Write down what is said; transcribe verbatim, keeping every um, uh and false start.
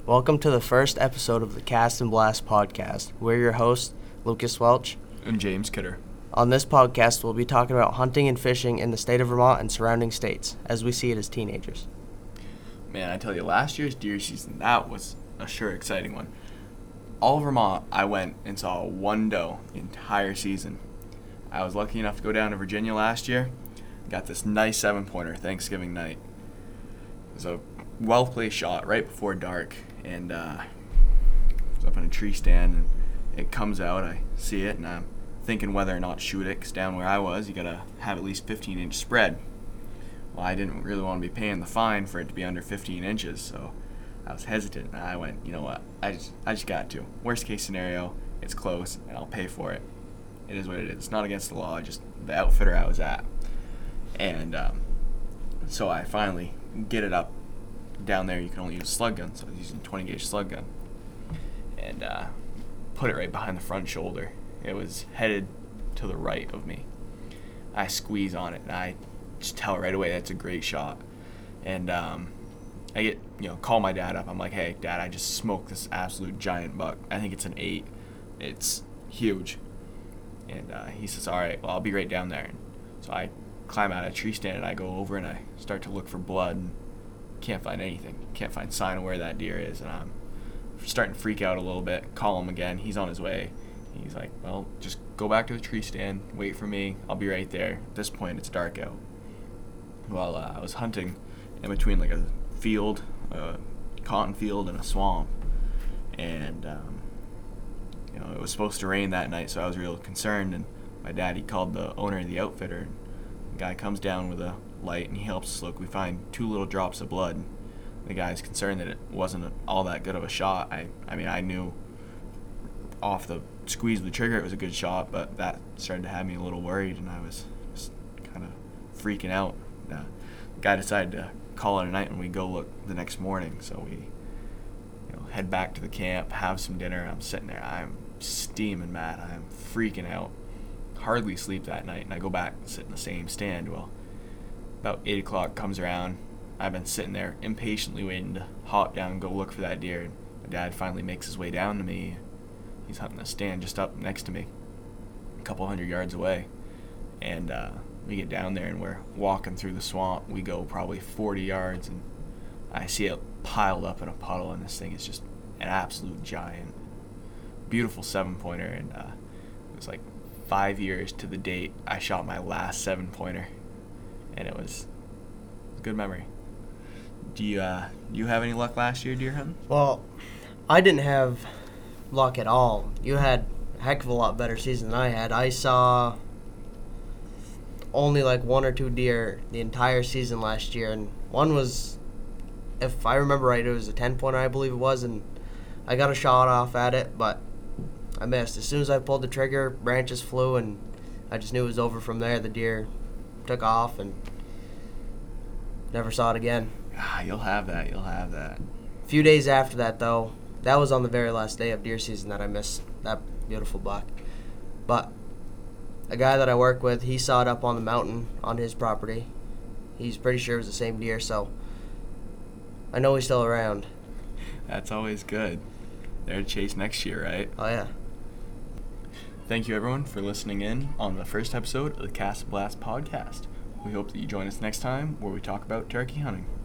Welcome to the first episode of the Cast and Blast podcast. We're your hosts, Lucas Welch and James Kidder. On this podcast, we'll be talking about hunting and fishing in the state of Vermont and surrounding states, as we see it as teenagers. Man, I tell you, last year's deer season, that was a sure exciting one. All of Vermont, I went and saw one doe the entire season. I was lucky enough to go down to Virginia last year. Got this nice seven-pointer Thanksgiving night. It was a well-placed shot right before dark, and uh, I was up in a tree stand, and it comes out. I see it, and I'm thinking whether or not to shoot it, because down where I was, you gotta have at least fifteen inch spread. Well, I didn't really want to be paying the fine for it to be under fifteen inches, so I was hesitant, and I went, you know what, I just I just got to. Worst case scenario, it's close, and I'll pay for it. It is what it is. It's not against the law, just the outfitter I was at. And um, so I finally get it up. Down there, you can only use a slug gun, so I was using a twenty gauge slug gun. And uh, put it right behind the front shoulder. It was headed to the right of me. I squeeze on it, and I just tell right away that's a great shot. And um, I get, you know, call my dad up. I'm like, hey, Dad, I just smoked this absolute giant buck. I think it's an eight. It's huge. And uh, he says, all right, well, I'll be right down there. And so I climb out of a tree stand, and I go over, and I start to look for blood. And can't find anything. Can't find sign of where that deer is. And I'm starting to freak out a little bit. Call him again. He's on his way. He's like, well, just go back to the tree stand. Wait for me. I'll be right there. At this point, it's dark out. Well, uh, I was hunting in between like a field, a cotton field, and a swamp. And, um, you know, it was supposed to rain that night, so I was real concerned. And my dad, he called the owner of the outfitter. And the guy comes down with a light, and he helps us look. We find two little drops of blood. The guy's concerned that it wasn't all that good of a shot. I, I mean, I knew off the squeeze of the trigger it was a good shot, but that started to have me a little worried, and I was just kind of freaking out. Uh, the guy decided to call it a night, and we go look the next morning. So we, you know, head back to the camp, have some dinner. I'm sitting there. I'm steaming mad. I'm freaking out. Hardly sleep that night, and I go back and sit in the same stand. Well, about eight o'clock comes around. I've been sitting there impatiently waiting to hop down and go look for that deer. And my dad finally makes his way down to me. He's hunting a stand just up next to me, a couple hundred yards away. And uh, we get down there, and we're walking through the swamp. We go probably forty yards, and I see it piled up in a puddle, and this thing is just an absolute giant. Beautiful seven-pointer, and uh, it was like five years to the date I shot my last seven-pointer. And it was a good memory. Do you uh, do you have any luck last year deer hunting? Well, I didn't have luck at all. You had a heck of a lot better season than I had. I saw only like one or two deer the entire season last year, and one was, if I remember right, it was a ten-pointer, I believe it was, and I got a shot off at it, but I missed. As soon as I pulled the trigger, branches flew, and I just knew it was over from there. The deer took off and never saw it again. Ah, you'll have that. You'll have that. A few days after that, though, that was on the very last day of deer season that I missed that beautiful buck. But a guy that I work with, he saw it up on the mountain on his property. He's pretty sure it was the same deer, so I know he's still around. That's always good. There to chase next year, right? Oh, yeah. Thank you, everyone, for listening in on the first episode of the Cast and Blast podcast. We hope that you join us next time where we talk about turkey hunting.